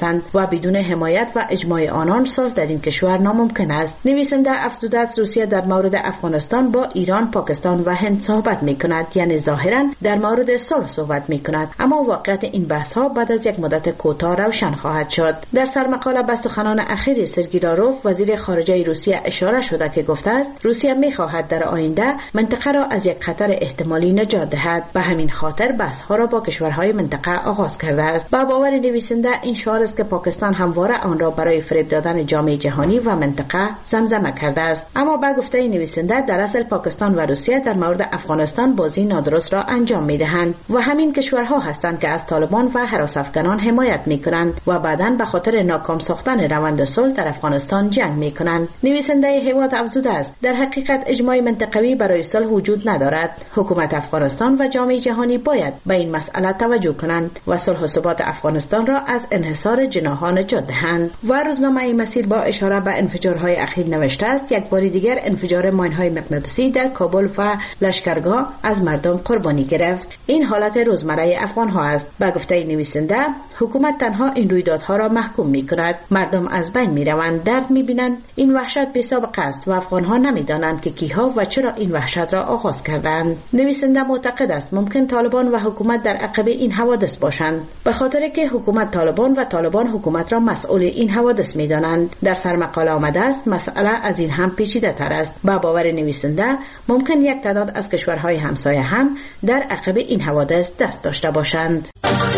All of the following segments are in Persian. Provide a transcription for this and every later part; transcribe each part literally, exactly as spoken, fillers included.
هستند و بدون حمایت و اجماع آنان صلح در این کشور ناممکن است. نویسنده افزوده است روسیه در مورد افغانستان با ایران، پاکستان و هند صحبت می‌کند، یعنی ظاهراً در مورد صلح صحبت می‌کند، اما واقعیت این بحث‌ها بعد از یک مدت کوتاه روشن خواهد شد. در سرمقاله به سخنان اخیر سرگئی لاروف وزیر خارجه روسیه اشاره شده که گفته است روسیه می‌خواهد در آینده منطقه را از یک خطر احتمالی نجات دهد. به همین خاطر بحث‌ها را با کشورهای منطقه آغاز کرده است. با باور نویسنده این شعار است که پاکستان همواره آن را برای فریب دادن جامعه جهانی و منطقه زمزمه کرده است. اما با گفته نویسنده در اصل پاکستان و روسیه در مورد افغانستان بازی نادرست را انجام می‌دهند و همین کشورها هستند که از طالبان و هراس افغانان حمایت می‌کنند و بعداً به خاطر ناکام ساختن روند صلح در افغانستان جنگ می‌کنند. نویسنده حواد افزوده است در حقیقت اجماع منطقوی برای صلح وجود ندارد. حکومت افغانستان و جامعه جهانی باید به این مسئله توجه کنند و صلح و ثبات افغانستان را از انحصار جناح‌ها نجات دهند. و روزنامه مسیر با اشاره به انفجارهای اخیر نوشته است یک بار دیگر انفجار ماین‌های مغناطیسی در کابل و لشکرگاه از مردم قربانی گرفت. این حالت روزمره افغان‌ها است. با گفته نویسنده حکومت تنها این رویدادها را محکوم می‌کند. مردم از بین می‌روند، درد می‌بینند. این وحشت بی‌سابقه است و افغان‌ها نمی‌دانند که کیها و چرا این وحشت را آغاز کردند. نویسنده معتقد است ممکن طالبان و حکومت در عقب این حوادث باشند، به خاطر که حکومت طالبان و طالبان حکومت را مسئول این حوادث می‌دانند. در سرمقاله آمده است مسئله از این هم پیچیده‌تر است. با باور نویسنده ممکن یک تعداد از کشورهای همسایه هم در عقب این حوادث دست داشته باشند.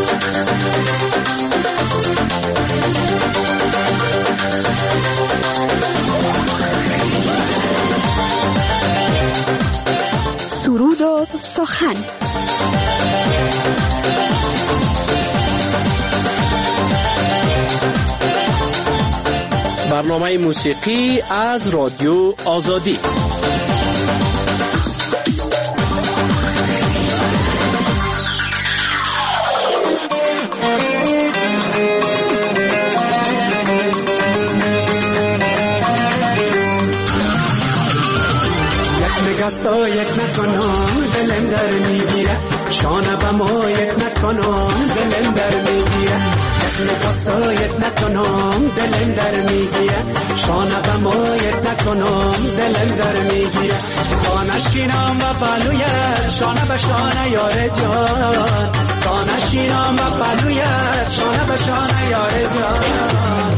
سرود و سخن. برنامه موسیقی از رادیو آزادی. سایت نکنم دلم در میگیره، شانه به مایت نکنم دلم در میگیره، یک نگاه سایت نکنم دلم در میگیره، شانه به مایت نکنم دلم در میگیره، دانشینم و پلویت شانه به شانه یار جان، دانشینم و پلویت شانه به شانه یار جان.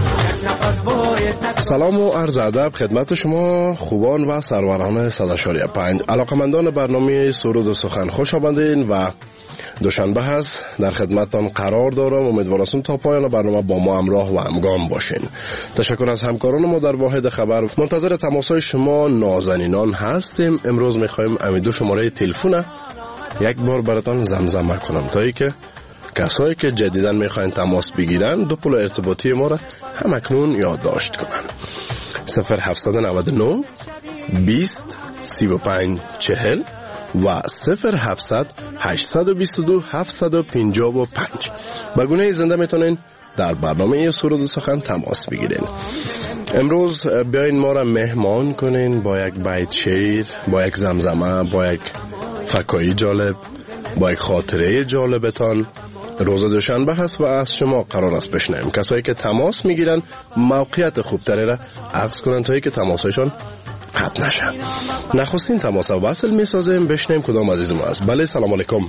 سلام و عرض ادب خدمت شما خوبان و سروران صد و چهار پنج علاقمندان برنامه سرود و سخن، خوش آمدین و دوشنبه هست در خدمتتان قرار دارم. امیدوارم تا پایان برنامه با ما همراه و همگام باشین. تشکر از همکاران ما در واحد خبر. منتظر تماسهای شما نازنینان هستیم. امروز میخوایم امیدو شماره تلفن یک بار براتان زمزمه کنم تا ای که کسایی که جدیداً میخواین تماس بگیرن دو پل ارتباطی ما را هم اکنون یادداشت کنن. صفر هفتصد و نود و نه بیست سی و پنج چهل و صفر هفتصد هشتصد و بیست و دو هفتصد و پنجاه و پنج. به گونه زنده میتونین در برنامه سرود و سخن تماس بگیرین. امروز بیاین ما را مهمان کنین با یک بیت شعر، با یک زمزمه، با یک فکایی جالب، با یک خاطره جالبتان. روز دوشنبه هست و از شما قرار است بشنویم. کسایی که تماس میگیرن موقعیت خوبتری را عکس کنن تا اینکه تماسشون قطع نشه. نخستین تماس وصل میسازیم. بشنویم کدام عزیز ما است. بله، سلام علیکم.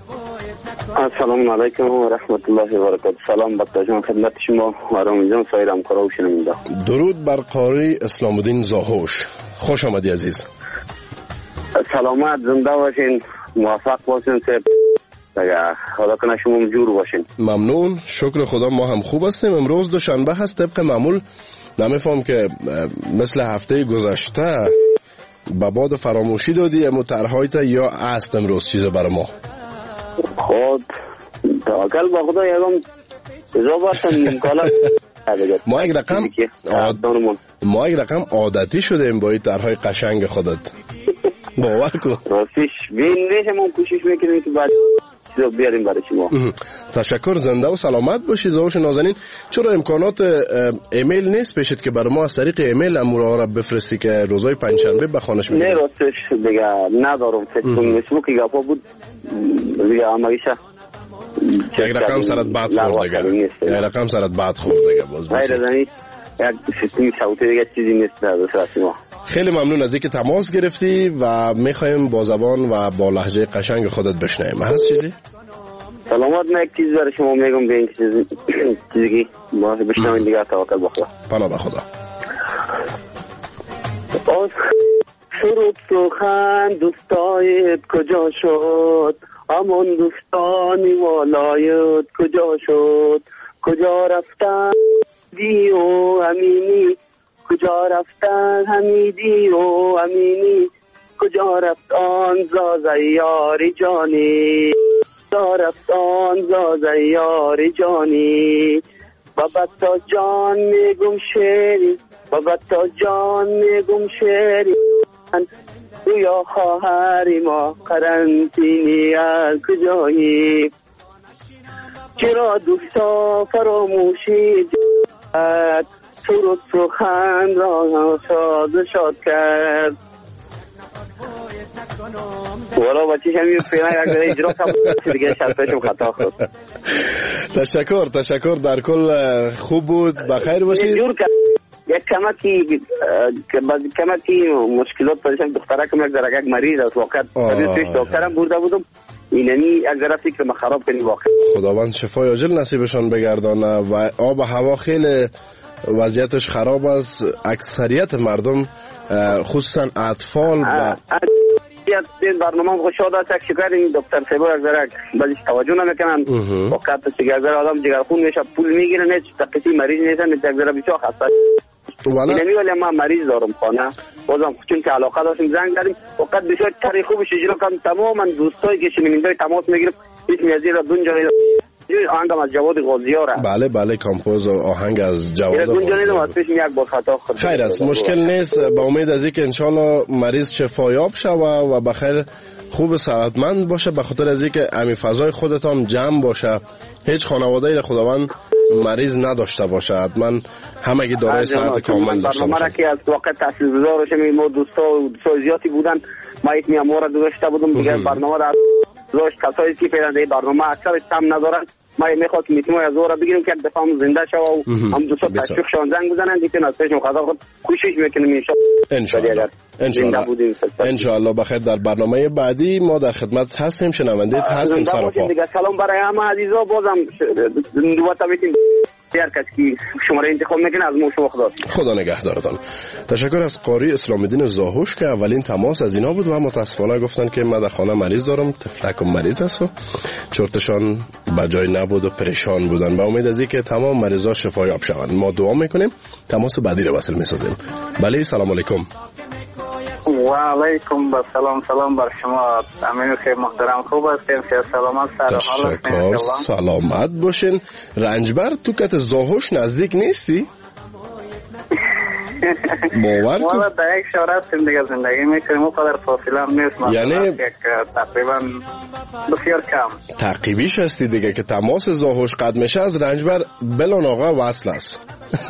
السلام علیکم و رحمت الله و برکاته. سلام بچه جان، خدمت شما آرام جان، سایر همکارا و شنونده. درود بر قاری اسلام الدین زاهوش. خوش آمدی عزیز. سلامت، زنده باشین، موفق باشین، سب خدا کنه شما جور باشین. ممنون، شکر خدا ما هم خوب هستیم. امروز دوشنبه هست. طبق معمول نمیفهم که مثل هفته گذشته به بعد فراموشی دادی امو طرحایت یا است امروز چیز برای ما؟ خود توکل با خدا یکم اضافه کالا ما یک رقم عاد... ما یک رقم عادتی شدیم با این طرحهای قشنگ خودت. باور کن. راستش بین نیست، ما کوشش میکنیم که بعد چیزا بیاریم برای شما. تشکر، زنده و سلامت باشی زاوش نازنین. چرا امکانات ایمیل نیست پیشت که برای ما از طریق ایمیل امورا را بفرستی که روزای پنجشنبه بخوانش میدیم؟ نه راستش دیگه ندارم. فکر کنم فیسبوک گپا بود دیگه، همایشه یک رقم سرت بعد خورد دیگه، یک رقم سرت بعد خورد دیگه. باز غیر از این یک سیستم صوتی دیگه چیزی نیست در دست ما. خیلی ممنون از اینکه تماس گرفتی و میخوایم با زبان و با لهجه قشنگ خودت بشنویم. هست چیزی؟ سلامات. من یک چیز برای شما میگم، به این چیزی چیزی ما بشنویم دیگه. توکل به خدا. پناه به خدا. آز شروع سخن دوستایت کجا شد؟ همون دوستانی والایت کجا شد؟ کجا رفتن دی و امینی؟ کجا رفتن حمیدی و امینی؟ کجا رفت آن زازه یاری جانی؟ کجا رفت آن زازه یاری جانی؟ بابا تا جان میگم شیری، بابا تا جان میگم شیری، یا خواهری ما قرنطینی از کجایی؟ چرا دوستا فراموشی جد سرود سخن را شاد شاد کرد؟ والا بچیش همی پینا یک داره اجرا کم دیگه شرطشم خطا خود. تشکر تشکر، در کل خوب بود، بخیر باشید. جور کرد یک کمکی کمکی مشکلات پریشان دختره کم یک ذره یک مریض است واقعا. تویش دکترم برده بودم اینمی یک ذره فکر ما خراب کنی واقعا. خداوند شفای عاجل نصیبشان بگردانه. و آب و هوا خیلی وضعیتش خراب است. اکثریت مردم خصوصا اطفال و این برنامه خوشحال است. یک شکر این دکتر سیبو یک ذره بازیش توجه نمیکنن واقعا. تو یک ذره آدم جگرخون میشه پول میگیره، نه تقیتی مریض نیستن، یک ذره بسیار خسته. اینمی ولی ما مریض دارم خانه بازم چون که علاقه داشتیم زنگ داریم وقت بسیار طریق خوبش اجرا کنم. تماما دوستایی که شنوندای تماس میگیرم هیچ میازی را دون جانی آهنگم از جواد غازیاره. بله بله کامپوز آهنگ از جواد غازیاره. خیر است، مشکل نیست. با امید از اینکه انشالله مریض شفایاب شوه و بخیر خوب صحتمند باشه، به خاطر از اینکه امی فضای خودتان جمع باشه. هیچ خانواده‌ای را خداوند مریض نداشته باشه. حتما همگی دارای صحت کامل داشته باشه. برنامه که از واقع تاثیرگذار باشه. ما دوستا دوستا زیادی بودن، ما یک میامورا گذاشته بودم دیگه. برنامه را داشت کسایی که پیرنده برنامه اکثر تام ندارن. ما میخواد که میتونیم از اورا بگیریم که یک دفعه هم زنده شو و هم دوستا تشویق شون زنگ بزنن دیگه. از پیشم خدا خود کوشش میکنیم ان شاء الله. ان شاء الله ان شاء الله بخیر. در برنامه بعدی ما در خدمت هستیم، شنونده‌ات هستیم. سراپا دیگه سلام برای همه عزیزا. بازم دو تا میتیم هر کس که شماره انتخاب میکنه از ما شما خدا خدا نگهدارتان. تشکر از قاری اسلام الدین زاهوش که اولین تماس از اینا بود و متاسفانه گفتن که من در خانه مریض دارم، تفلکم مریض است و چرتشان بجای نبود و پریشان بودن. با امید از اینکه تمام مریضا شفایاب شوند ما دعا میکنیم. تماس بعدی رو وصل میسازیم. بله سلام علیکم. و علیکم و سلام. سلام بر شما امین خیلی محترم، خوب هستین؟ خیلی سلامت سر حال هستین؟ سلامت باشین. رنجبر تو کت زاهوش نزدیک نیستی؟ باور کن ما در یک شهر هستیم دیگه زندگی میکنیم، اونقدر فاصله هم نیست. یعنی تقریبا بسیار کم تعقیبیش هستی دیگه که تماس زاهوش قد میشه از رنجبر بلان آقا وصل است.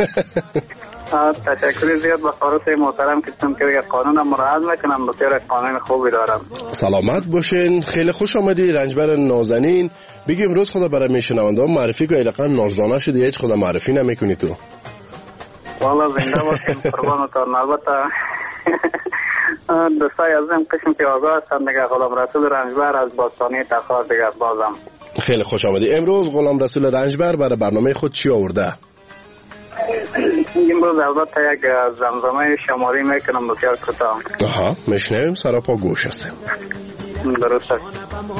تشکر زیاد به خاطر محترم که چون که قانون هم مراعات میکنم، بسیار قانون خوبی دارم. سلامت باشین. خیلی خوش آمدی رنجبر نازنین. بگی امروز خدا برای میشنونده‌ها معرفی که ایلقا نازدانه شدی، هیچ خدا معرفی نمیکنی تو. والا زنده باشین قربانتان. البته دوستای عزیزم قسم که آگاه هستن دیگه، غلام رسول رنجبر از باستانی تخار دیگه. بازم خیلی خوش آمدی. امروز غلام رسول رنجبر برای برنامه خود چی آورده؟ امروز البته یک زمزمه شماری میکنم بسیار کوتاه. آها میشنویم. سراپا گوش هستیم. درست است.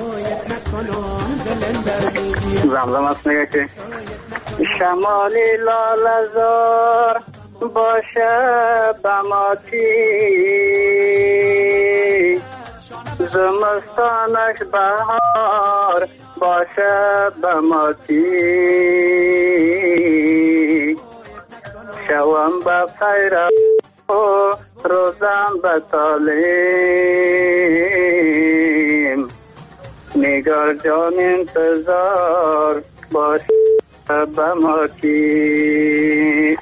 زمزمه است میگه که شمالی لالزار باشه بماتی، زمستانش بهار باشه بماتی، شوام با پیرا و روزم با تعلیم، نگار جان انتظار باش بماتی.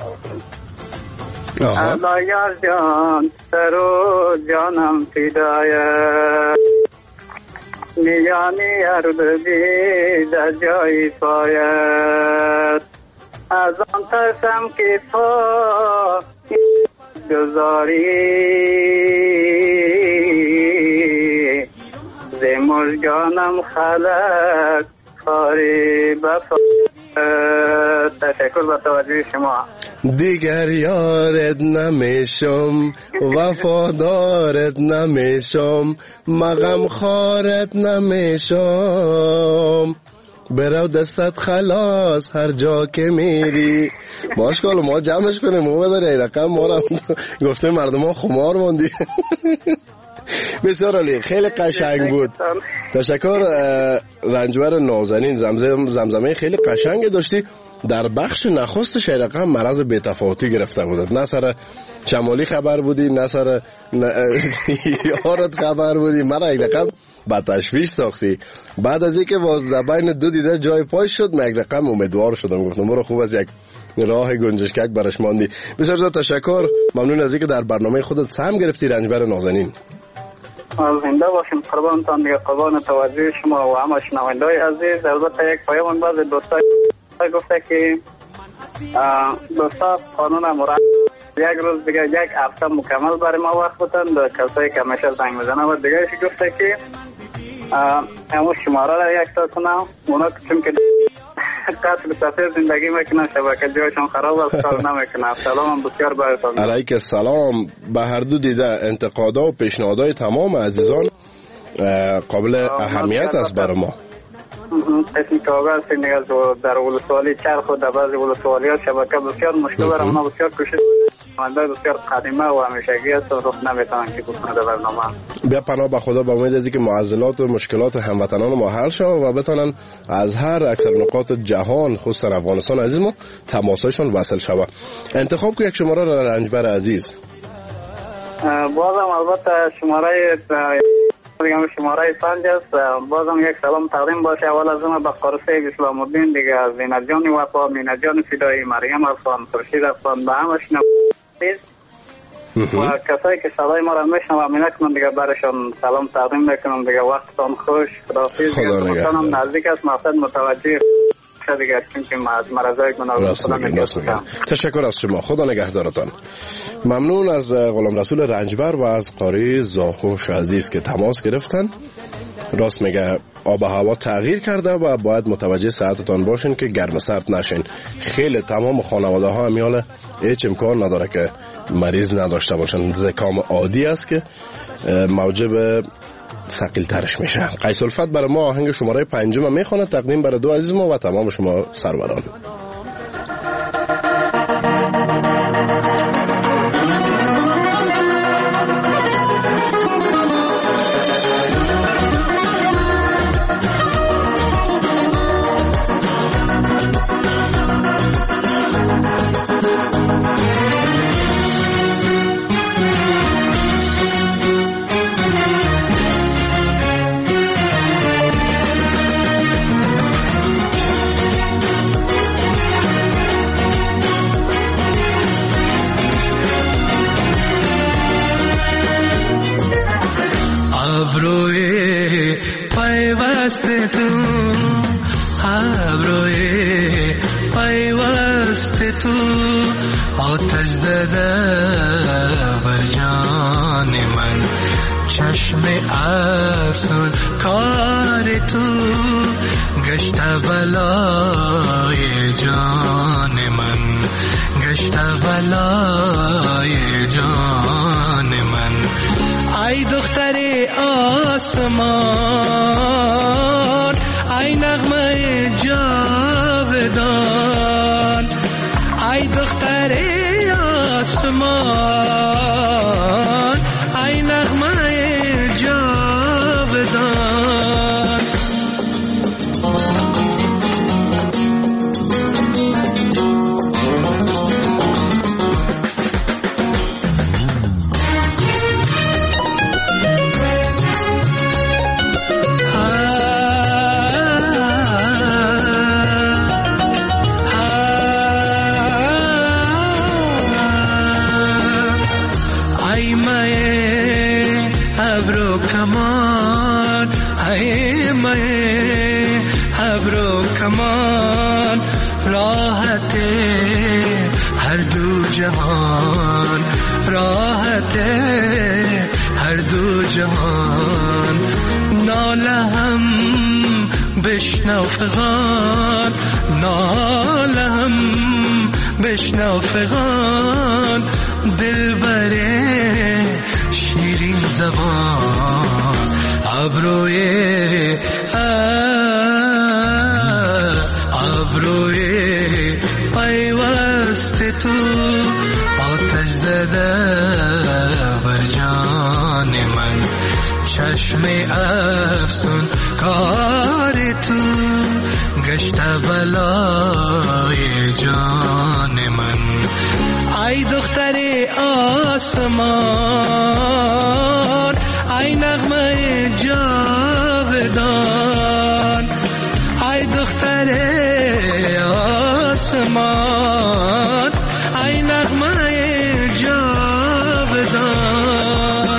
ادا یار جان سرو جانم فدایه، میانی اردبی در جای پایت از آن ترسم که تو گذاری ز مژگانم خلق خاری بفا. تشکر به توجه شما. دیگر یارت نمیشم وفادارت نمیشم مغم خارت نمیشم برو دستت خلاص هر جا که میری. ماشکال ما جمعش کنیم ما بداری ای رقم ما را گفته مردم ها خمار موندی. بسیار عالی، خیلی قشنگ بود. تشکر رنجبر نازنین. زمزمه زمزمه خیلی قشنگ داشتی. در بخش نخست شیرقم مرض بی‌تفاوتی گرفته بودد، نه سر شمالی خبر بودی نه سر یارت خبر بودی، مرا یک رقم با تشویش ساختی. بعد از اینکه وازده بین دو دیده جای پای شد من یک رقم امیدوار شدم، گفتم برو خوب از یک راه گنجشکک برش ماندی. بسیار زیاد تشکر، ممنون از اینکه در برنامه خودت سهم گرفتی رنجبر نازنین. زنده باشیم قربانتان دیگه، قربان توجه شما و همه شنونده‌های عزیز. البته یک پیام بعض دوستان گفته که دوستا قانون مرا یک روز دیگه یک هفته مکمل برای ما وقت بودن، کسایی که همیشه زنگ میزنه و دیگه گفته که همون شماره را یک تا کنم اونا چون که قصد سفر زندگی میکنن شبکه جایشون خراب است کار نمیکنن. سلام بسیار براتون. علیک السلام. به هر دو دیده انتقادا و پیشنهادهای تمام عزیزان قابل اهمیت است برای ما. تکنیک آگاه هستیم دیگه در ولسوالی چرخ و در بعضی ولسوالی ها شبکه بسیار مشکل برای اونا بسیار کوشش منده بسیار قدیمه و همیشگی است و رخ نمیتونن که بکنه در برنامه. بیا پناه به خدا، با امید از اینکه معضلات و مشکلات هموطنان ما حل شود و بتونن از هر اکثر نقاط جهان خصوصا افغانستان عزیز ما تماسایشان وصل شود. انتخاب که یک شماره را رنجبر عزیز. بازم البته شماره دیگه شماره پنج است. بازم یک سلام تقدیم باشه اول از همه به قرصه اسلام الدین دیگه، زینت جان وفا، مینت جان فدایی، مریم افغان، خورشید افغان، به همه شنوندگان و کسایی که صدای ما را میشنوند و میکنن دیگه برشان سلام تقدیم میکنم دیگه. وقتتان خوش، خداحافظ. خدا نگهدار. نزدیک است مقصد متوجه دیگه چون از مرضای گناه خدا. تشکر از شما، خدا نگهدارتان. ممنون از غلام رسول رنجبر و از قاری زاهوش عزیز که تماس گرفتن. راست میگه آب و هوا تغییر کرده و باید متوجه ساعتتان باشین که گرم سرد نشین. خیلی تمام خانواده ها همیال هیچ امکان نداره که مریض نداشته باشن. زکام عادی است که موجب ثقیل ترش میشه. قیس الفت برای ما آهنگ شماره پنجم میخونه تقدیم برای دو عزیز ما و تمام شما سروران. ابروی پیوست تو، ابروی پیوست تو، آتش زده بر جان من، چشم افسون کار تو، گشت بلای جان من، گشت بلای جان من. ای دختر آسمان، ای نغمه جاودان، ای دختر آسمان، ای نغمه جاودان. هر دو جهان راحته، هر دو جهان ناله هم بشنو فغان، ناله هم بشنو فغان، دل بره شیرین زبان، ابروی ابروی پیوست تو آتش زده بر جان من، چشم افسون کار تو گشت بلای جان من. ای دختر آسمان، ای نغمه جاودان، ای دختر آسمان، ای نغمه جاودان.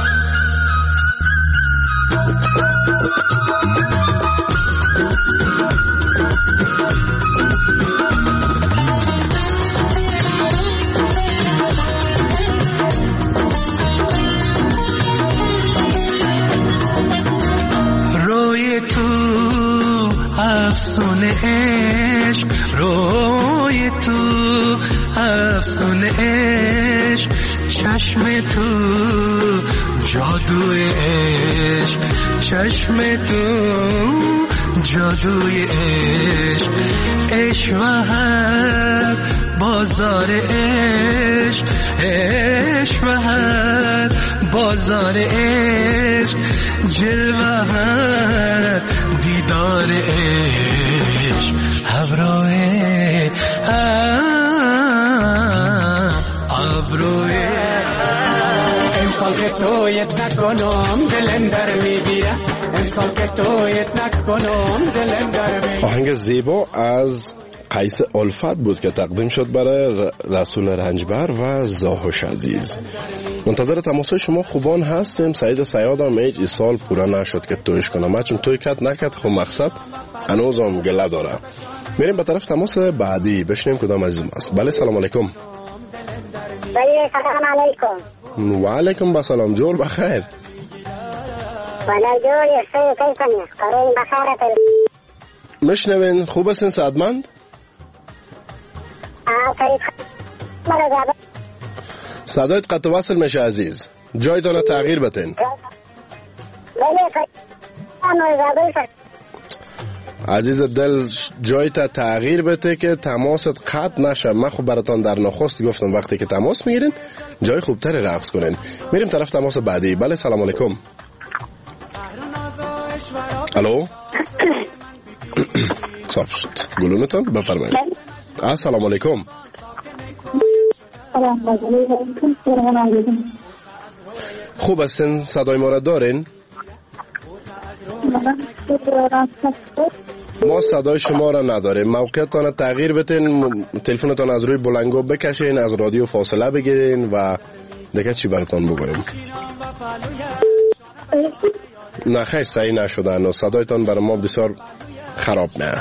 روی تو افسون عشق، روی تو افسون عشق، چشم تو جادوی عشق، چشم تو جادوی عشق، عشق و هر بازار عشق، عشق و هر بازار عشق، جلوه هر دیدار عشق، ابروی ابروی امسال که تویت نکنم دلم در میگیره، امسال که تویت نکنم دلم در میگیره. آهنگ زیبا از قیس الفت بود که تقدیم شد برای رسول رنجبر و زاهوش عزیز. منتظر تماسای شما خوبان هستیم. سعید سیادم ایج ای سال پورا نشد که تویش کنم، چون توی کت نکت خب مقصد هنوزم گله داره. میریم به طرف تماس بعدی بشنیم کدام عزیزم است. بله سلام علیکم. بله سلام علیکم. و علیکم بسلام، جور بخیر. بله جور یسته کیفنی قرون بخیرت. مشنوین خوب هستین سعدمند؟ آه فرید مرزا. صدایت قطع وصل میشه عزیز، جایتان تغییر بتین. بله فرید مرزا. عزیز دل جایت تغییر بده که تماست قطع نشه. من خب براتان در نخست گفتم وقتی که تماس میگیرین جای خوبتری رقص کنین. میریم طرف تماس بعدی. بله سلام علیکم. الو صاف شد گلونتان بفرمایید. السلام علیکم. خوب هستین؟ صدای ما را دارین؟ ما صدای شما را نداریم. موقعیتان تغییر بتین، تلفنتان از روی بلنگو بکشین، از رادیو فاصله بگیرین و دیگه چی براتان بگویم. نه خیلی صحیح نشدن و صدایتان برای ما بسیار خراب. نه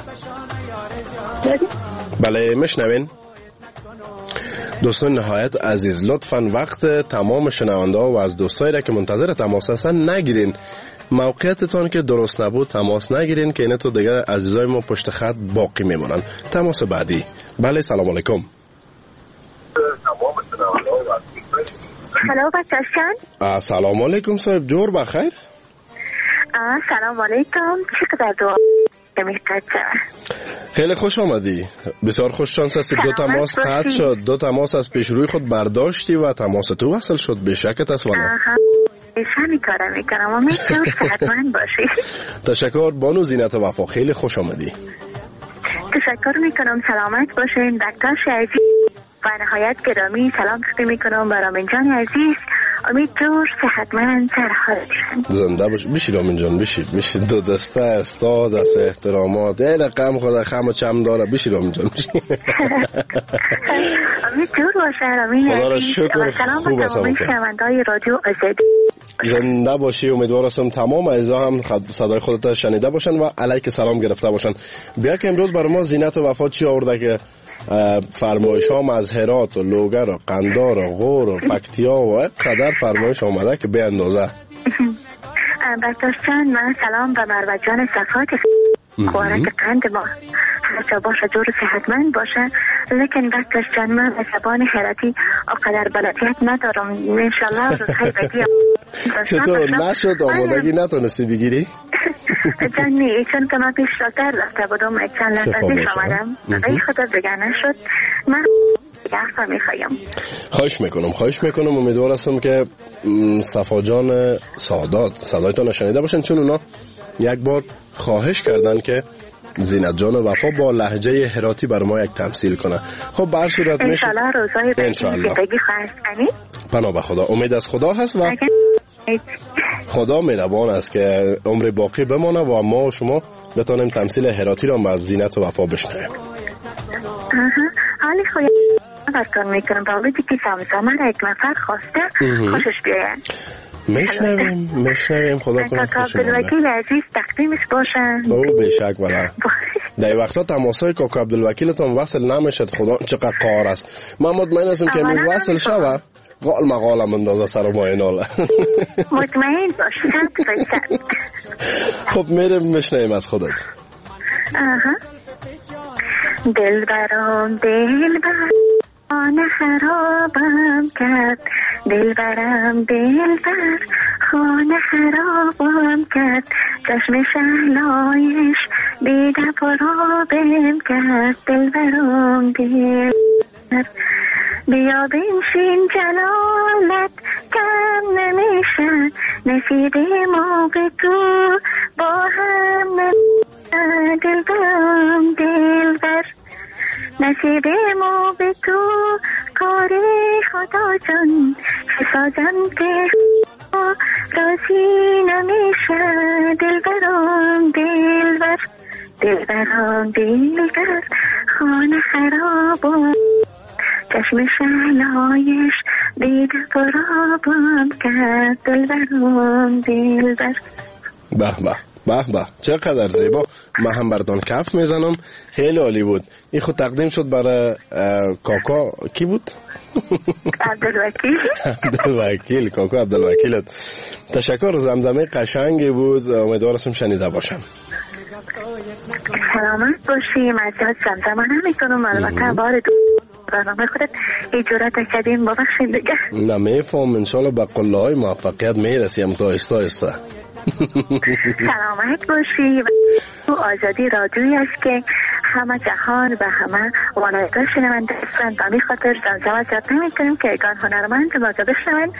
بله مشنوین دوستان نهایت عزیز، لطفاً وقت تمام شنونده ها و از دوستایی را که منتظر تماس هستن نگیرین. موقعیتتان که درست نبود تماس نگیرین که اینا تو دیگه عزیزای ما پشت خط باقی میمونن. تماس بعدی. بله سلام علیکم. سلام بچه‌شان. سلام علیکم صاحب، جور بخیر. سلام علیکم، چقدر دعا می‌کنید؟ خیلی خوش آمدی. بسیار خوش شانس هستی. دو تماس قطع شد، دو تماس از پیش روی خود برداشتی و تماس تو وصل شد. به شکت است والا. شمی کارم میکنم. امیدوارم صحتمند باشی. تشکر بانو زینت وفا، خیلی خوش آمدی. تشکر میکنم، سلامت باشین دکتر عزیز. و نهایت گرامی سلام تقدیم میکنم به رامین جان عزیز. امید جور صحتمند سرحال باشن. زنده باش. بشی رامین جان، بشی بشی. دو دسته استاد از احترامات یه رقم خدا خم و چم داره. بشی رامین جان بشی. امید جور باشه رامین خدا را عزیز. شکر. سلام خوب به است تمامی شنونده‌های رادیو آزادی. زنده باشی. امیدوارم تمام اعضا هم صدای خودت شنیده باشن و علیک سلام گرفته باشن. بیا که امروز برای ما زینت و وفا چی آورده که فرمایش ها از هرات و لوگر و قندار و غور و پکتیا و قدر فرمایش آمده که به اندازه. بکتاش جان، من سلام به مروه جان صفات خوارک قند ما هرچه باشه جور صحتمند باشه، لیکن بکتاش جان من به زبان هراتی اقدر بلدیت ندارم. انشالله روزهای بدی چطور نشد آمادگی نتونستی بگیری؟ جانی چون که من پیش راکتر رفته بودم چند لحظه پیش آمدم ای خدا بگه نشد. من یخفا میخوایم. خواهش میکنم خواهش میکنم امیدوار هستم که صفا جان سادات صدایتان شنیده باشن، چون اونا یک بار خواهش کردن که زینت جان وفا با لهجه هراتی برای ما یک تمثیل کنه. خب به هر صورت میشه انشالله روزای بعدی زندگی خواهد کنی. پناه به خدا، امید از خدا هست و خدا مهربان است که عمر باقی بمانه و ما و شما بتانیم تمثیل هراتی را از زینت و وفا بشنویم. حالی خواهی برکن میکنم با ویدی که سمزامه را یک نفر خواسته خوشش بیاید. میشنویم میشنویم خدا کنه خوشش بیاید. عبدالوکیل عزیز تقدیمش باشن. او بشک بله. در وقتا تماسای کاکا عبدالوکیلتون وصل نمیشد، خدا چقدر قار است. من مطمئن هستم که می وصل شوه قال مقالم اندازه سر ما ایناله. مطمئن باش. خب میرم میشنویم از خودت. آها. دل برام دل بر خانه خرابم کرد، دل برم دل بر خانه خرابم کرد، چشم شهلایش دیده پرابم کرد، دل برام دل بر بیا بنشین جلالت کم نمیشن، نصیب ما به تو با هم نمیشن، دل برام دل بر نصیب ما به تو کار خدا جان سازم که راضی نمیشه، دل برام دل بر دل برام دل بر خانه خرابم چشم شهلایش دیده پرابم کرد، دل برام دل بر. به به به به چقدر زیبا. من هم بردان کف میزنم، خیلی عالی بود. این خود تقدیم شد برای کاکا کی بود؟ عبدالوکیل. عبدالوکیل کاکا عبدالوکیلت. تشکر، زمزمه قشنگی بود، امیدوار هستم شنیده باشم. سلامت باشی. من زیاد زمزمه نمیکنم، البته بار دو برنامه خودت ایجورت کردیم ببخشید دیگه. نه میفهم، انشالله به قله های موفقیت میرسیم تا آهسته آهسته. سلامت باشی. و آزادی رادیویی است که همه جهان و همه ولایت‌ها شنونده هستند و همین خاطر زمزمه زیاد نمی‌کنیم که اگان هنرمند باید بشنون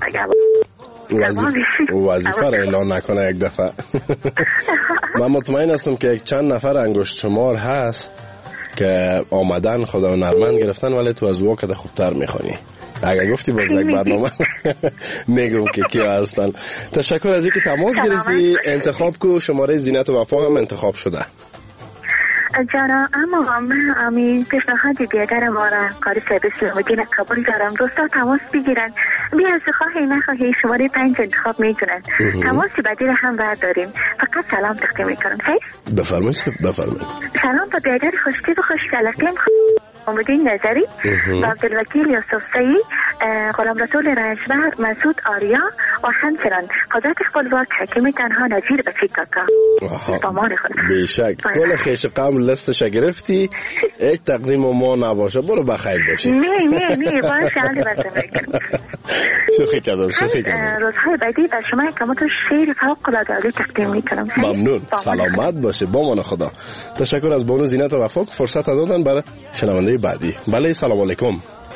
وظیفه را اعلان نکنه یک دفعه. من مطمئن هستم که یک چند نفر انگشت شمار هست که آمدن خدا هنرمند گرفتن، ولی تو از واقع خوبتر میخوانی. اگر گفتی باز یک برنامه میگم که کیا هستن. تشکر از اینکه تماس گرفتی. انتخاب کو شماره زینت و وفا هم انتخاب شده جانا، اما من امین پیشنهادی بیادر ما را کاری سرویس لامدین قبول دارم. دوستا تماس بگیرن، بیا از خواهی نخواهی شماره پنج انتخاب میکنن. تماسی بعدی را هم برداریم. فقط سلام تقدیم میکنم. خیلی بفرمایید بفرمایید. سلام با بیادر خوشتی و خوش سلقیم امودین نظری و عبدالوکیل یوسف سعی، غلام رسول رنجبر، مسعود آریا و همچنان حضرت خپلواک حکیم تنها نظیر بچی کاکا. بامان خدا بیشک کل خیش قوم لستش گرفتی. یک تقدیم ما نباشه، برو بخیر باشی. نه نه نه باشه حالی برسه میکنم. شوخی کردم شوخی کردم. روزهای بعدی بر شما کمتر شعر فوق العاده تقدیم میکنم. ممنون، سلامت باشه، بامان خدا. تشکر از بانو زینت و وفا که فرصت دادن برای شنونده بعدی. بله سلام علیکم.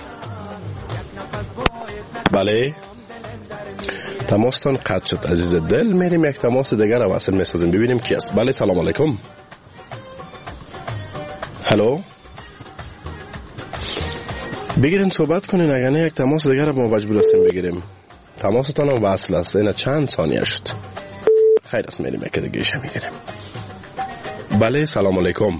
بله تماستان قطع شد عزیز دل. میریم یک تماس دیگر رو وصل میسازیم ببینیم کی است. بله سلام علیکم. هلو بگیرین صحبت کنین، اگر نه یک تماس دیگر رو ما مجبور هستیم بگیریم. تماستان هم وصل است، این چند ثانیه شد. خیر است میریم یک دیگه ایشه میگیریم. بله سلام علیکم.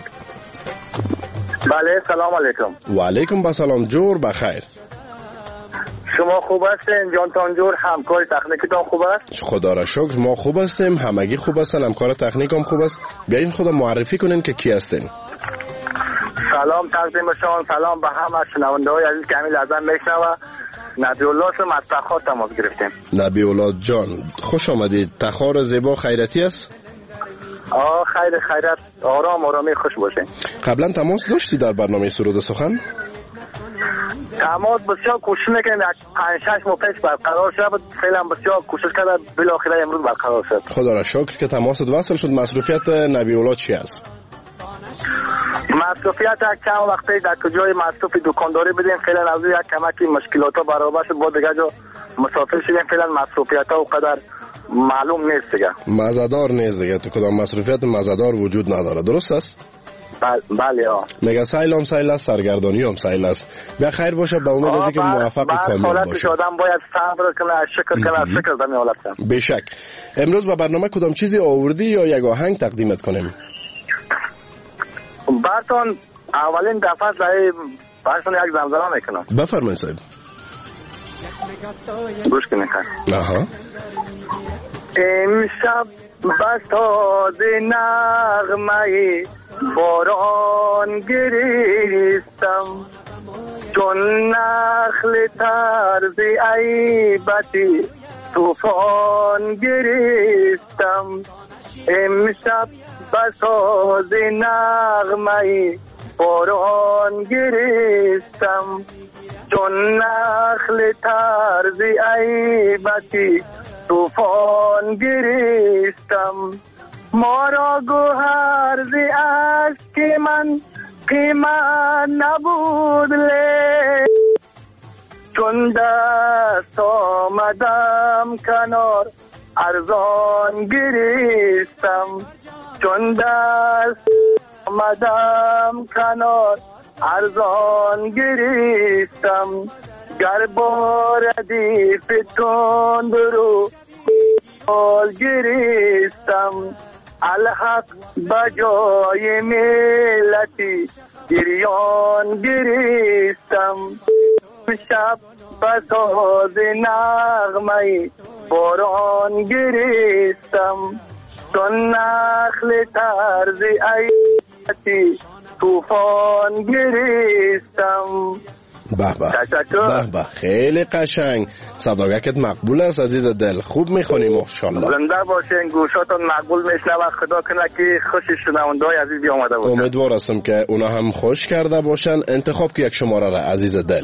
بله سلام علیکم. و علیکم با سلام، جور بخیر. شما خوب هستین جانتان جور؟ همکار تکنیکتان خوب است؟ خدا را شکر ما خوب هستیم، همگی خوب هستن، همکار تکنیک هم خوب است. بیاین خدا معرفی کنین که کی هستین. سلام تقدیمشان، سلام به همه شنونده های عزیز که همین لحظه میشنوه. نبی الله سم از تخار تماس گرفتیم. نبی الله جان خوش آمدید. تخار زیبا خیرتی است؟ آه خیر خیرت، آرام آرامی خوش باشه. قبلا تماس داشتی در برنامه سرود سخن؟ تماس بسیار کوشش میکنیم، پنج شش ماه پیش برقرار شد، فعلا بسیار کوشش کرده، بالاخره امروز برقرار شد. خدا را شکر که تماست وصل شد. مصروفیت نبی الله چی است؟ مصروفیت یک چند وقتی در کجای مصروف دکانداری بدیم، فعلا از یک کمکی مشکلات ها برابر شد، با دیگه جا مسافر شدیم، فعلا مصروفیت ها قدر معلوم نیست دیگه. مزدار نیست دیگه. تو کدام مصروفیت مزدار وجود نداره، درست است؟ بله ها. میگه سیل هم سیل است، سرگردانی هم سیل است. به خیر باشه، به امید از اینکه موفق و کامیاب باشه. آدم باید صبر کنه، شکر کنه، شکر دمی حالت کنه. بشک. امروز به برنامه کدام چیزی آوردی یا یک آهنگ تقدیمت کنیم؟ براتون اولین دفعه لای براتون یک زمزمه میکنم. بفرمایید صاحب. گوش کنید. آها. امشب بساز نغمه باران گریستم، چون نخل ترز عیبتی طوفان گریستم. امشب بساز نغمه باران گریستم، چون نخل ترز عیبتی طوفان گریستم. ما را گوهر ز اشک من قیمت نبود لی، چون دست آمدم کنار ارزان گریستم، چون دست آمدم کنار ارزان گریستم. گر باردی فتون درو بال گریستم، الحق بجای ملتی گریان گریستم. شب بساز نغمه باران گریستم، چون نخل ترز عیبتی طوفان گریستم. به به به به خیلی قشنگ. صداقتت مقبول است عزیز دل، خوب میخونی ماشاءالله. زنده باشین، گوشاتون مقبول میشنوه، خدا کنه که خوشی شنونده‌های عزیز بیامده باشن. امیدوار هستم که اونا هم خوش کرده باشن. انتخاب که یک شماره را عزیز دل.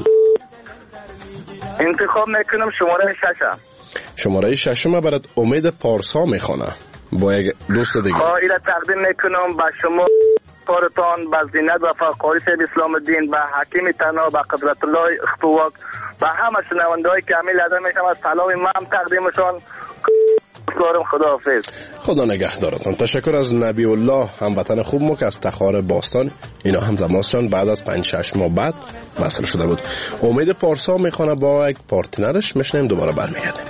انتخاب میکنم شماره ششم. شماره ششم برات امید پارسا میخونه با یک دوست دیگه. ها اینا تقدیم میکنم به شما کارتان، به زینت و فقاری صاحب اسلام الدین، به حکیم تنها، به قدرت الله اختواق، به همه شنونده‌هایی که همین لحظه میشم از سلام من تقدیمشان دارم. خداحافظ. خدا نگهدارتون. تشکر از نبی الله هموطن خوب ما که از تخار باستان اینا هم تماسشان بعد از پنج شش ماه بعد وصل شده بود. امید پارسا میخونه با یک پارتنرش. میشنیم دوباره برمیگردیم.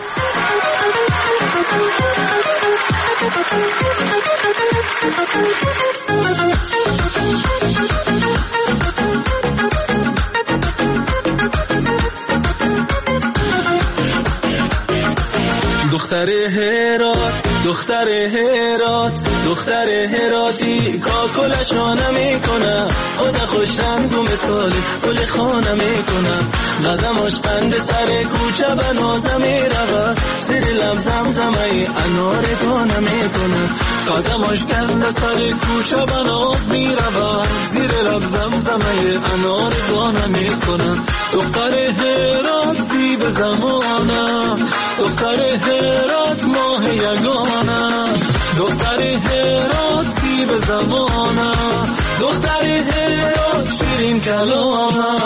دختر هرات، دختر هرات، دختر هراتی کاکلشو نمیکنه، خدا خوشم گو مثالی گل خانه میکنه، قدماش بند سر کوچه بنازه میروه، زیر لب زمزمه انار دانه میکنه، قدماش بند سر کوچه بناز میروه، زیر لب زمزمه انار دانه میکنه. دختر هرات زیب زمانه، دختر هرات ماه یگانه، دختر هرات زیب زمانه، دختر هرات شیرین کلامه.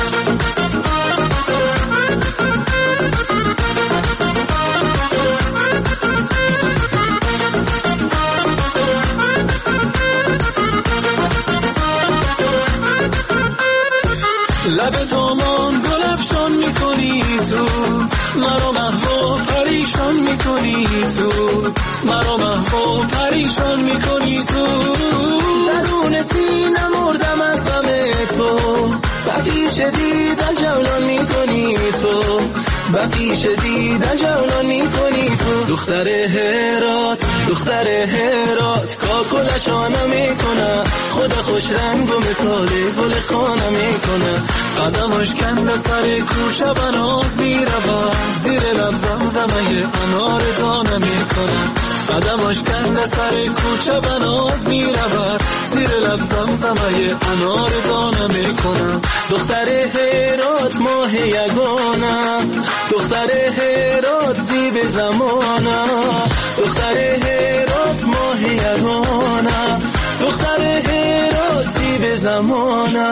لب تامان گلبشان میکنی تو، مرا محو پریشان میکنی تو، مرا محو پریشان میکنی تو، درون سینه مردم از غم تو، بقی شدیدن جولان میکنی تو، بقی شدیدن جولان میکنی تو. دختر هرات، دختر هرات کاکلشانه میکنه خود خوش رنگ و مثال گل خانه میکنه قدمش کنده سر کوچه بناز میره زیر لب زمزمه انار دانه میکنه قدمش کنده سر کوچه بناز میره زیر لب زمزمه انار دانه میکنه دختر هرات ماه یگانه دختر هرات زیب زمانه دختر هرات ماه یگانه دختر هرات زیب زمانه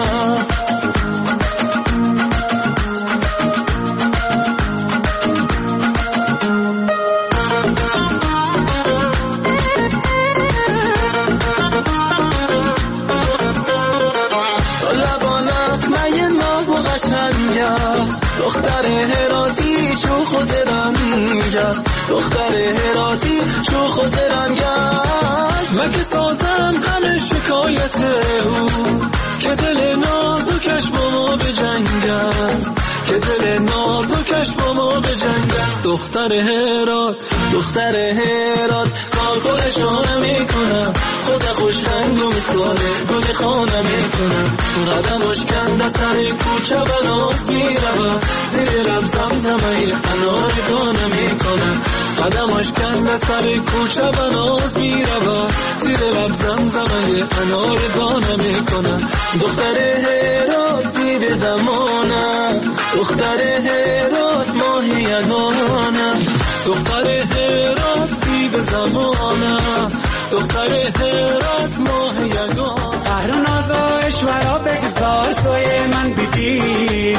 دختر هراتی شوخ و زرنگ است دختر هراتی شوخ و زرنگ است من که سازم همه شکایت او که دل نازکش با ما به جنگ است که دل نازکش با ما به جنگ است دختر هرات دختر هرات کار شانه میکنه خود خوش رنگ و مثال گل خانه میکنه قدمش کنده سر کوچه بناز میره زیر لب زمزمه انار دانه میکنه قدمش کنده سر کوچه بناز میره زیر لب زمزمه انار دانه میکنه دختر هرات زیب زمانه دختر هرات ماه یگانه دختر هرات زیب زمانه دختر هرات ماه یگانه قهر و ناز و اشورا بگذار سوی من بگیر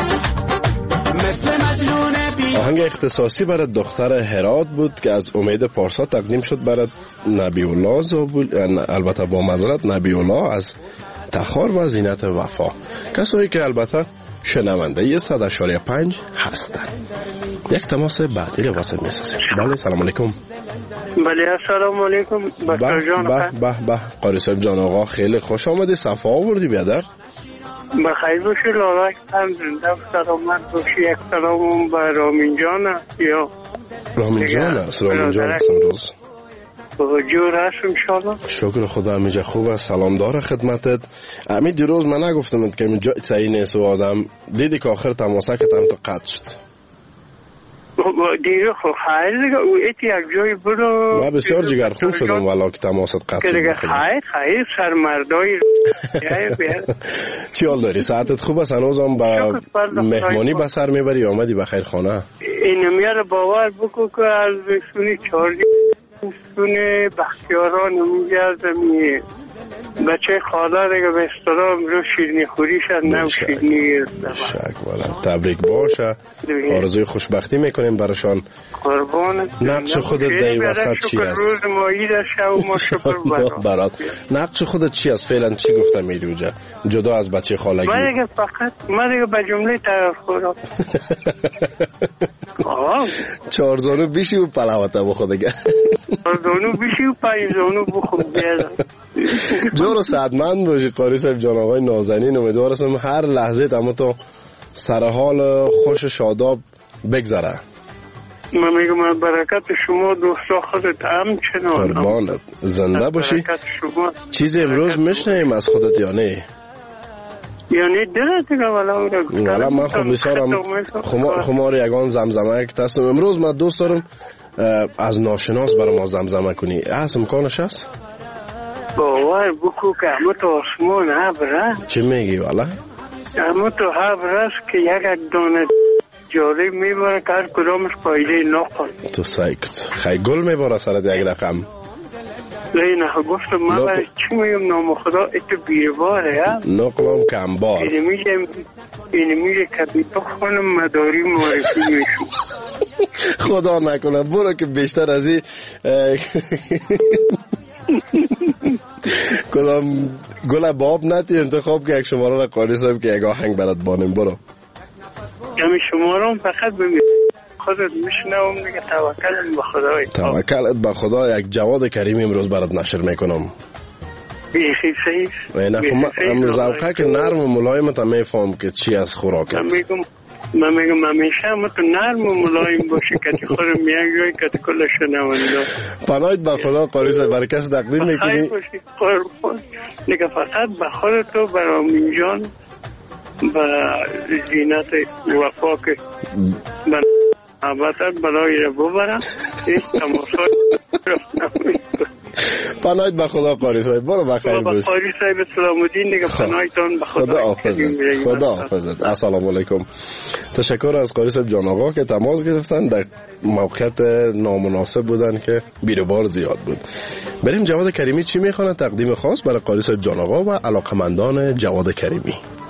مثل مجنون بی آهنگ اختصاصی برای دختر هرات بود که از امید پارسا تقدیم شد برای نبی الله زابل، البته با معذرت نبی الله از تخار و زینت وفا، کسایی که البته شنونده صد و پنج هستند. یک تماس بعدی رو واسه میسازیم. بله سلام علیکم. بله السلام علیکم بسر جان. به به به قاری صاحب جان آقا خیلی خوش آمدی، صفا آوردی بیادر. بخیر باشی لالک هم زنده و سلامت باشی. یک سلام به رامین جان یا رامین جان است. رامین جان است امروز جور هست انشاءالله. شکر خدا همیشه خوب است. سلام داره خدمتت. امی دیروز من نگفتم که من جای صحیح نیست و آدم دیدی که آخر تماسه که تم تو قطع شد دیگه خب خیلی دیگه او ایتی یک جای برو من بسیار جگرخون شدم ولی که تماست قطع شد. خیلی خیلی سرمردایی چی حال داری؟ ساعتت خوب است؟ هنوزم با مهمانی به سر میبری آمدی بخیر خانه؟ اینو میاره باور بکو که از سونی چارجی سونی بختیاران میگردم بچه خاله دیگه به اصطلاح رو شیرنی خوری شد نم شیرنی گرفتم. شک والا تبریک باشه. آرزوی خوشبختی میکنیم براشان. قربانت. نقش خودت در وسط چی است؟ روز مایی در شب ما شکر برات. نقش خودت چی است؟ فعلا چی گفته میری اوجا جدا از بچه خالگی؟ من دیگه فقط من دیگه به جمله طرف خورم. چهار زانو بیشی و پلاوته بخو دیگه. چهار زانو بیشی و پنج زانو بخو بیادم. جور و سعدمند باشی قاری صاحب جان آقای نازنین. امیدوارم هر لحظه تمام تو سر حال خوش شاداب بگذره. من میگم برکت شما دوستا خودت همچنان قربانت زنده باشی. چیزی امروز میشنیم از خودت یا نه؟ یعنی دلت دیگه ولی والا من خب بسیارم خمار یگان زمزمه که تستم. امروز من دوست دارم از ناشناس برای ما زمزمه کنی. هست امکانش هست؟ باور بکو که همه تو آسمان هبره. چی میگی والا؟ همه تو هبره است که یک دانه جالب میباره که هر کدامش پایده نقل. تو سایکت خیلی گل میباره سرد یک رقم. نه گفتم من برای چی میگم نام خدا ایتو بیرباره یا؟ نقلم کمبار. اینه میگم اینه میگه کبیتا خانم مداری معرفی میشو. خدا نکنه برو که بیشتر از این کدام گل باب نتی انتخاب که یک شماره را قاری صاحب که یک آهنگ برات بانیم. برو همین شماره هم فقط ببین خودت میشنوم دیگه. توکلت به خدا. توکلت به خدا. یک جواد کریمی امروز برات نشر میکنم. بیخی سیف نه خب من زوقه که نرم و ملایمت هم میفهم که چی از خوراکت. من میگم من میگم همیشه هم تو نرم و ملایم باشه که خود میگوی که کل شنونده. پناهت به خدا قاری صاحب، برای کسی تقدیم میکنی؟ خیلی باشی قربان. دیگه فقط به خودتو برای آمین جان و زینت وفا که من محبتت برای را ببرم این تماشای پناهت به خدا قاری صاحب، برو بخیر باش. قاری صاحب سلام الدین دیگه پناهتان به خدا. خدا حافظت. خدا حافظت. السلام علیکم. تشکر از قاری صاحب جان آقا که تماس گرفتن، در موقعیت نامناسب بودن که بیروبار زیاد بود. بریم جواد کریمی چی میخونه، تقدیم خاص برای قاری صاحب جان آقا و علاقمندان جواد کریمی.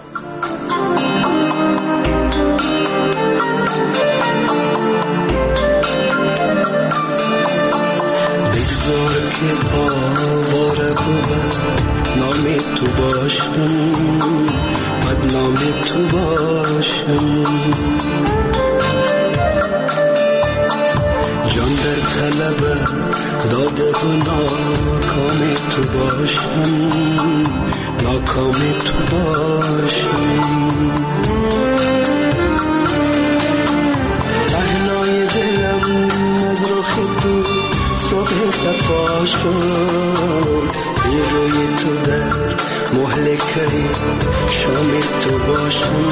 که آواره بود نام تو باشم، بد نام تو باشم، جان در طلب داده و ناکام تو باشم، ناکام تو باشم. پهنای دلم از رخ تو صبح صفا شد، بی روی تو در مهلکه شام تو باشم،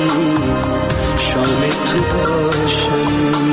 شام تو باشم.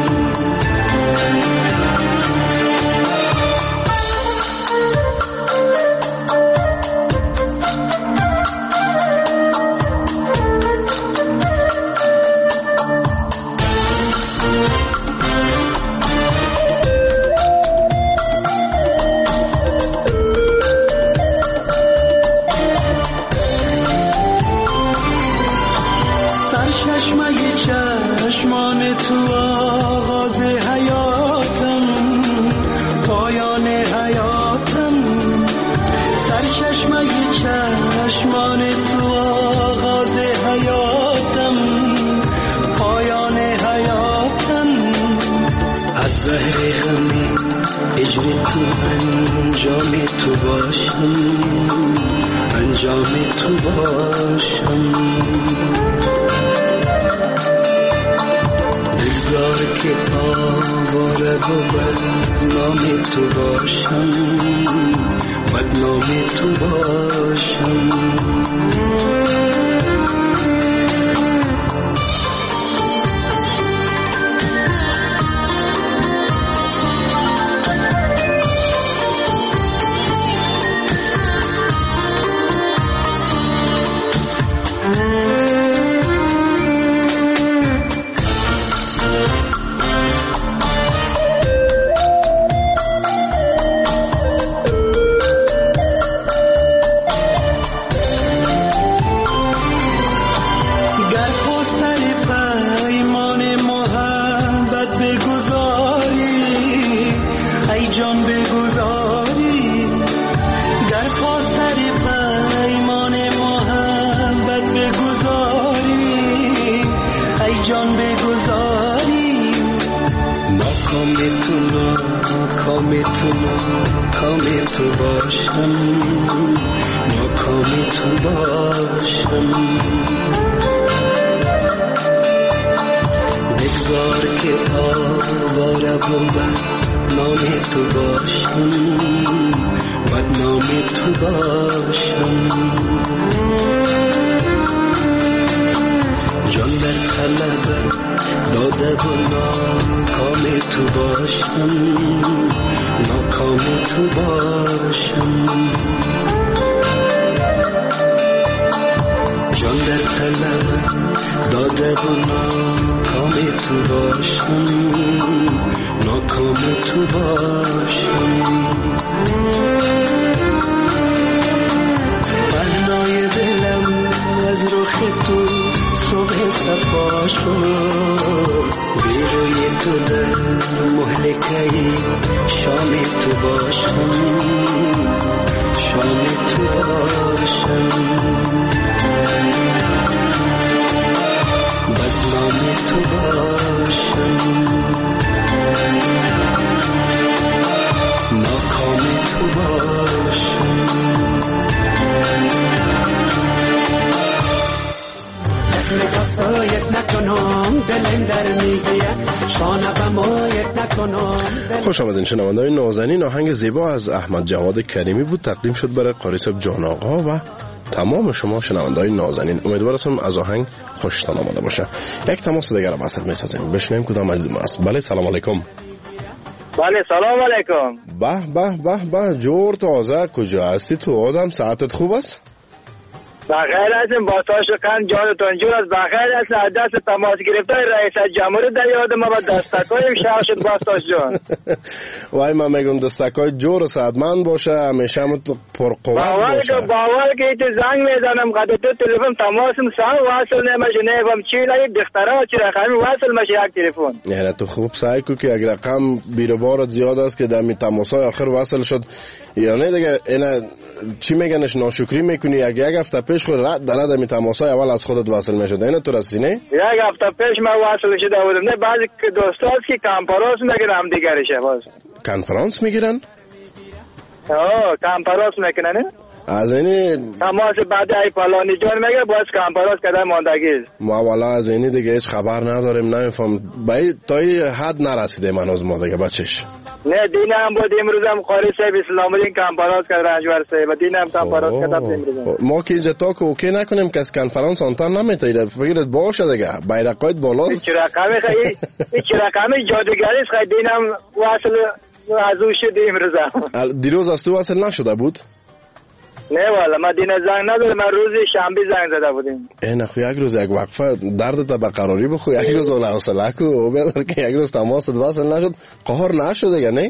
یک نگاه نکنم دلم در میگیره شانه به مایت نکنم. خوش آمدین شنونده‌های نازنین. آهنگ زیبا از احمد جواد کریمی بود، تقدیم شد برای قاری صاحب جان آقا و تمام شما شنونده‌های نازنین. امیدوارم از آهنگ خوشتان آمده باشه. یک تماس دیگر را وصل می‌سازیم. بشنویم کدام عزیز ما است. بله سلام علیکم. بله سلام علیکم. به به به به جور تازه، کجا هستی تو آدم؟ ساعتت خوب است؟ بخیر هستیم با تاشقند جانتان جور از بخیر هستیم. از دست تماس گرفته رئیس جمهوری در یاد ما و دستکایم شهر شد باستاش جان. وای من میگم دستکای جور و صحتمند باشه، همیشه هم تو پرقوت باشه. باور که تو زنگ میزنم قد تو تلفن تماسم سال واصل نمیشه، نمیفهم چی لایی دخترها چی رقمی واصل میشه یک تلفن. یعنی تو خوب سعی کو که اگر رقم بیروبارت زیاد است که در می تماسای آخر واصل شد یا نه دیگه اینا چی میگنش ناشکری میکنی. یک یک هفته پیش خود رد در می تماسای اول از خودت واصل میشد، اینا تو راستی نه؟ یک هفته پیش من واصل شده بودم. نه بعضی دوستاست که کنفرانس میگیرن دیگرشه باز. کنفرانس میگیرن؟ آه کنفرانس میکنن. از اینی تماس بعد ای فلانی جان میگه باز کنفرانس کردن ماندگی. ما والا از اینی دیگه هیچ خبر نداریم، نمیفهم بای تا حد نرسیده من از ما دیگه بچش. نه دین هم بود امروز هم قاری صاحب اسلام الدین کنفرانس کرد رنجور صاحب دین هم کنفرانس کرد امروز. ما که اینجا تا که اوکی نکنیم که از کنفرانس آنتن نمیتایید فکرت باشه دیگه بیرقایت بالاست. چه رقمی خیلی چه رقمی جادوگری است خیلی دین هم واصل از او شد امروز. دیروز از تو واصل نشده بود؟ نه والا ما دین زنگ ندارم، من روز شنبه زنگ زده بودیم. این خو یک روز یک وقفه دردت به قراری بخو، یک روز اول حوصله کو او بدر که یک روز تماست واصل نشد قهر نشد دیگه نه؟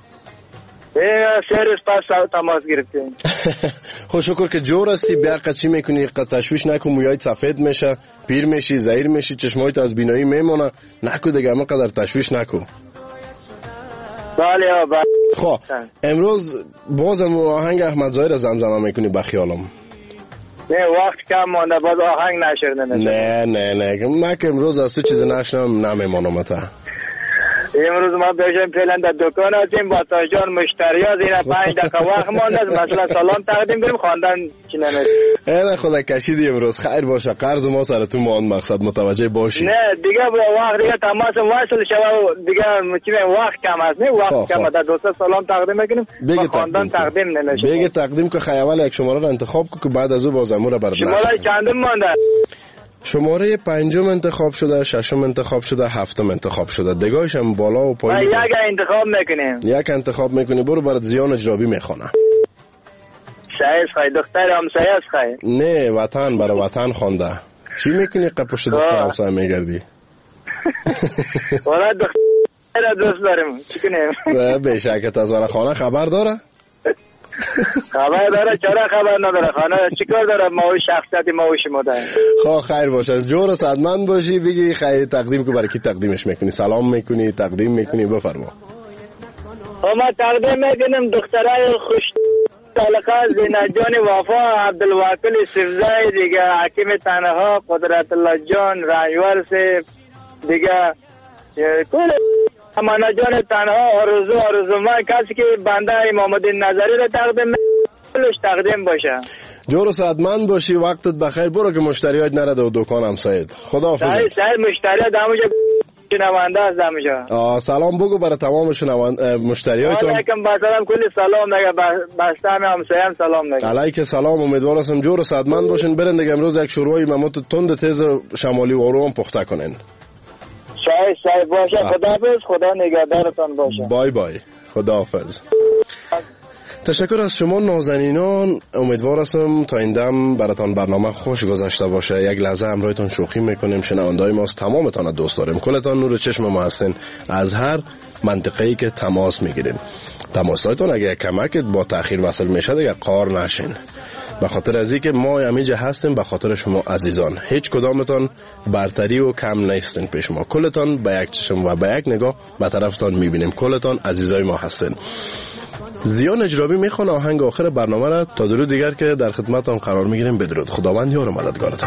سه روز پس تماس گرفتیم. خوش شکر که جور هستی. بیا قچی میکنی تشویش نکن، مویایت سفید میشه، پیر میشی، زهیر میشی، چشمایت از بینایی میمونه، نکو دیگه اما قدر تشویش نکو. بله بله. خب امروز بازم آهنگ احمد ظاهر زمزمه میکنی به خیالم. نه وقت کم مونده باز آهنگ نشرده. نه نه نه من که امروز از تو چیز نشنم نمیمانم تا. امروز ما بیشتر فعلا در دکان هستیم با تاجان مشتری ها زینا پنج دقیقه وقت مانده مثلا سلام تقدیم کنیم خواندن چی نمید. اینا خدا کشیدی امروز خیر باشه، قرض ما سر تو مان مقصد متوجه باشی. نه دیگه وقت دیگه تماس واصل شو دیگه چی وقت کم است، نه وقت کم است. دوست سلام تقدیم میکنیم با خواندن تقدیم نمیشه. بگه تقدیم که خیال یک شماره رو انتخاب کو که بعد از او باز امور برات نشه. شماره چندم مانده؟ شماره پنجم انتخاب شده، ششم انتخاب شده، هفتم انتخاب شده. دیگه‌اش هم بالا و پایین. یک انتخاب میکنیم. یک انتخاب میکنی. برو برات زیان اجرابی میخونه. شایز خواهی دختر همسایه است خواهی؟ نه وطن برای وطن خوانده. چی میکنی که پشت دختر همسایه میگردی؟ والا دختر دوست داریم چی کنیم؟ به شکت از برای خانه خبر داره؟ خبر داره چرا خبر نداره خانه چیکار داره ما و شخصیت ما و شما داریم. خب خیر باشه، از جور صدمند باشی. بگی خیر تقدیم که برای کی تقدیمش میکنی؟ سلام میکنی، تقدیم میکنی، بفرما. خب ما تقدیم میکنیم دخترای خوش تعلقات زینجان وفا، عبدالواکل سفزای دیگه، حکیم تنها، قدرت الله جان، رنجور صاحب دیگه، کل امانا جان تنها، آرزو آرزو من کسی که بنده امام الدین نظری رو تقدیم کلش تقدیم باشه. جور و صحتمند باشی، وقتت بخیر. برو که مشتریات نرده و دکان هم سعید. خداحافظ. سعید سعید مشتریات دموجه شنونده است دموجه. آه سلام بگو برای تمام شنونده مشتریاتون. علیکم سلام کلی سلام نگه بسته همه همسایه‌ام سلام نگه. علیک سلام. امیدوارم جور و صحتمند باشین. برن دیگه امروز یک شورای مموت تند تیز شمالی و آروم پخته کنین. شاید شاید باشه. خداحافظ. خدا نگهدارتان باشه. بای بای. خداحافظ. تشکر از شما نازنینان. امیدوارم تا این دم براتون برنامه خوش گذشته باشه. یک لحظه همراهتون شوخی میکنیم. شنونده‌های ما تمامتون دوست داریم. کلتان نور چشم ما هستین. از هر منطقه‌ای که تماس میگیرین. تماساتون اگه کمک با تأخیر وصل میشه دیگه قار نشین. به خاطر از اینکه ما همینجا هستیم به خاطر شما عزیزان. هیچ کدامتون برتری و کم نیستین پیش ما. کلتان به یک چشم و به یک نگاه به طرفتان میبینیم. کلتان عزیزای ما هستین. زیان اجرابی میخونه آهنگ آخر برنامه را. تا درود دیگر که در خدمتتان قرار میگیریم. بدرود. خداوند یار و مددگارتان.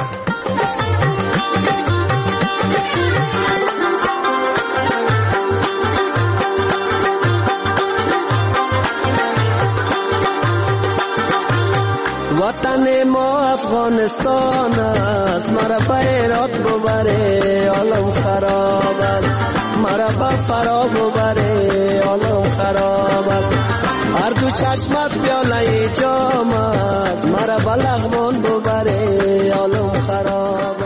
وطن ما افغانستان است، مرا به هرات ببره عالم خراب است، مرا به فرا ببره عالم خراب است. هر دو چشمت پیاله جام است، مرا به لغمان ببره عالم خراب است.